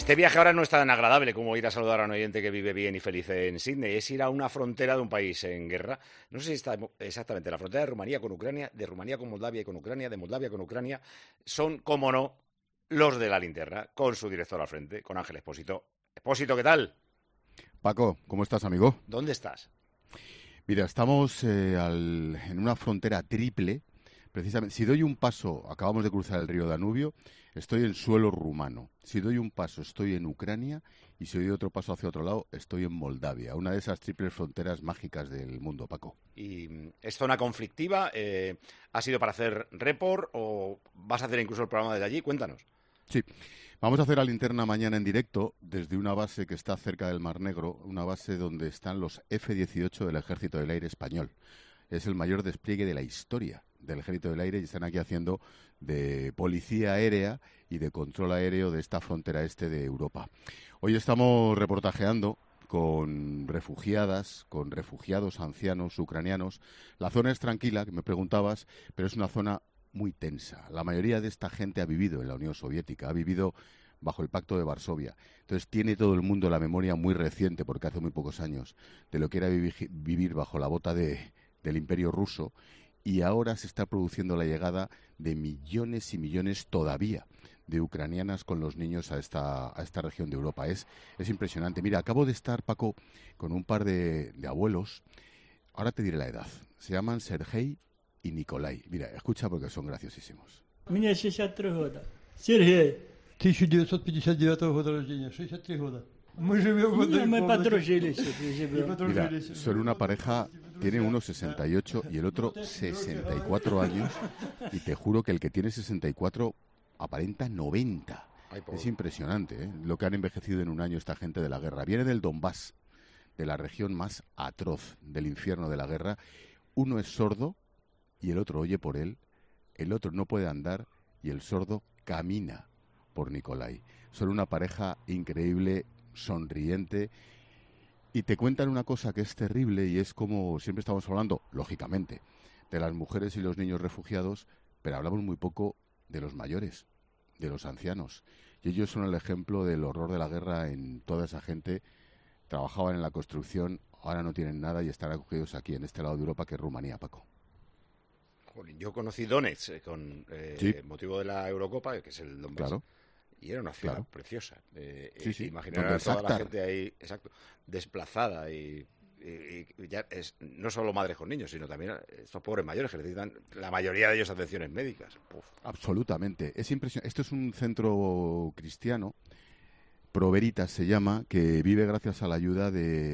Este viaje ahora no es tan agradable como ir a saludar a un oyente que vive bien y feliz en Sydney. Es ir a una frontera de un país en guerra. No sé si está exactamente la frontera de Rumanía con Ucrania, de Rumanía con Moldavia y con Ucrania, de Moldavia con Ucrania. Son, como no, los de la linterna, con su director al frente, con Ángel Expósito. Expósito, ¿qué tal? Paco, ¿cómo estás, amigo? ¿Dónde estás? Mira, estamos en una frontera triple. Precisamente, si doy un paso, acabamos de cruzar el río Danubio, estoy en suelo rumano. Si doy un paso, estoy en Ucrania. Y si doy otro paso hacia otro lado, estoy en Moldavia. Una de esas triples fronteras mágicas del mundo, Paco. ¿Y es zona conflictiva? ¿Ha sido para hacer report o vas a hacer incluso el programa desde allí? Cuéntanos. Sí, vamos a hacer la linterna mañana en directo desde una base que está cerca del Mar Negro, una base donde están los F-18 del Ejército del Aire Español. Es el mayor despliegue de la historia del Ejército del Aire y están aquí haciendo de policía aérea y de control aéreo de esta frontera este de Europa. Hoy estamos reportajeando con refugiadas, con refugiados ancianos ucranianos. La zona es tranquila, que me preguntabas, pero es una zona muy tensa. La mayoría de esta gente ha vivido en la Unión Soviética, ha vivido bajo el Pacto de Varsovia. Entonces tiene todo el mundo la memoria muy reciente, porque hace muy pocos años, de lo que era vivir bajo la bota del Imperio Ruso, y ahora se está produciendo la llegada de millones y millones todavía de ucranianas con los niños a esta región de Europa. Es impresionante. Mira, acabo de estar, Paco, con un par de abuelos. Ahora te diré la edad. Se llaman Sergei y Nikolai. Mira, escucha porque son graciosísimos. Мне 63 года. Сергей. 1959 года рождения. 63 года. Мы живем в одной комнате. Мы подружились. Mira, son una pareja, tiene uno 68 y el otro 64 años, y te juro que el que tiene 64 aparenta 90. Ay, es impresionante, ¿eh? Lo que han envejecido en un año esta gente de la guerra. Viene del Donbass, de la región más atroz del infierno de la guerra. Uno es sordo y el otro oye por él, el otro no puede andar y el sordo camina por Nikolai. Son una pareja increíble, sonriente, y te cuentan una cosa que es terrible, y es como siempre estamos hablando, lógicamente, de las mujeres y los niños refugiados, pero hablamos muy poco de los mayores, de los ancianos. Y ellos son el ejemplo del horror de la guerra en toda esa gente. Trabajaban en la construcción, ahora no tienen nada y están acogidos aquí, en este lado de Europa, que es Rumanía, Paco. Yo conocí Donetsk con Sí. motivo de la Eurocopa, que es el Donbass. Claro. Y era una ciudad Claro. preciosa. Sí. Imaginar Donde a toda la Shakhtar. gente ahí, exacto, desplazada y ya no solo madres con niños, sino también estos pobres mayores que necesitan, la mayoría de ellos, atenciones médicas. Uf. Absolutamente. Es impresionante. Esto es un centro cristiano, Proveritas se llama, que vive gracias a la ayuda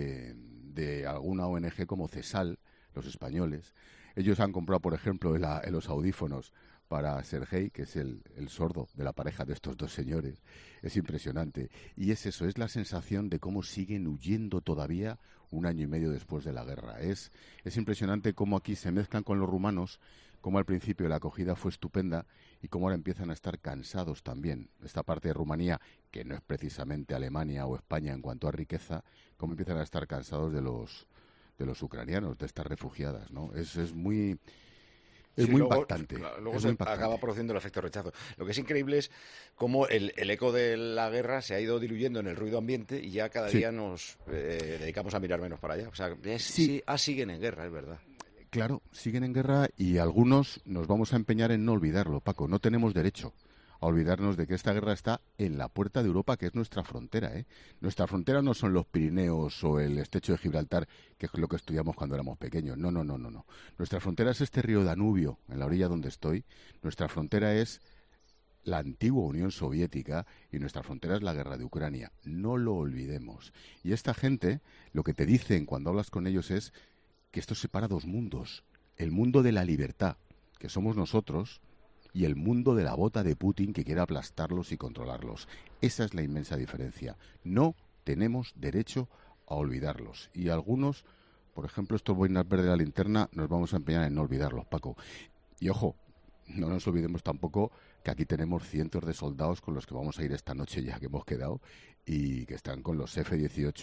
de alguna ONG como CESAL, los españoles. Ellos han comprado, por ejemplo, los audífonos para Sergei, que es el sordo de la pareja de estos dos señores. Es impresionante. Y es eso, es la sensación de cómo siguen huyendo todavía un año y medio después de la guerra. Es impresionante cómo aquí se mezclan con los rumanos, cómo al principio la acogida fue estupenda y cómo ahora empiezan a estar cansados también. Esta parte de Rumanía, que no es precisamente Alemania o España en cuanto a riqueza, cómo empiezan a estar cansados de los ucranianos, de estas refugiadas, ¿no? Es muy... Es Sí, muy luego, impactante. Luego es se muy impactante. acaba produciendo el efecto rechazo. Lo que es increíble es cómo el eco de la guerra se ha ido diluyendo en el ruido ambiente y ya cada Sí. día nos dedicamos a mirar menos para allá. O sea, Sí. siguen en guerra, es verdad. Claro, siguen en guerra y algunos nos vamos a empeñar en no olvidarlo, Paco. No tenemos derecho a olvidarnos de que esta guerra está en la puerta de Europa, que es nuestra frontera, ¿eh? Nuestra frontera no son los Pirineos o el estrecho de Gibraltar, que es lo que estudiamos cuando éramos pequeños. No. Nuestra frontera es este río Danubio, en la orilla donde estoy. Nuestra frontera es la antigua Unión Soviética y nuestra frontera es la guerra de Ucrania. No lo olvidemos. Y esta gente, lo que te dicen cuando hablas con ellos es que esto separa dos mundos. El mundo de la libertad, que somos nosotros, y el mundo de la bota de Putin, que quiere aplastarlos y controlarlos. Esa es la inmensa diferencia. No tenemos derecho a olvidarlos. Y algunos, por ejemplo, estos boinas verdes de la linterna, nos vamos a empeñar en no olvidarlos, Paco. Y ojo, no nos olvidemos tampoco que aquí tenemos cientos de soldados con los que vamos a ir esta noche ya que hemos quedado y que están con los F-18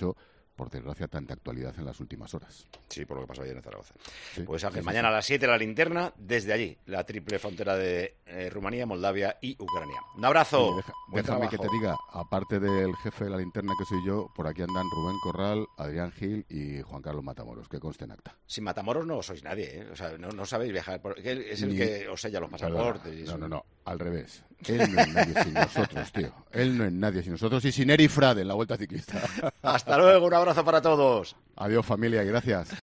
por desgracia, tanta actualidad en las últimas horas. Sí, por lo que pasó ayer en Zaragoza. Sí, Pues Ángel, sí, mañana sí. a las 7 la linterna, desde allí, la triple frontera de Rumanía, Moldavia y Ucrania. Un abrazo. Oye, Buen déjame que trabajo. te diga, aparte del jefe de la linterna que soy yo, por aquí andan Rubén Corral, Adrián Gil y Juan Carlos Matamoros, que conste en acta. Sin Matamoros no sois nadie, ¿eh? O sea, no sabéis viajar. Porque él es el Ni- que os sella los pasaportes. Y No, eso. no, al revés. Él no es nadie sin nosotros, tío. Él no es nadie sin nosotros y sin Eri Frade en la Vuelta Ciclista. Hasta luego, un abrazo para todos. Adiós, familia, y gracias.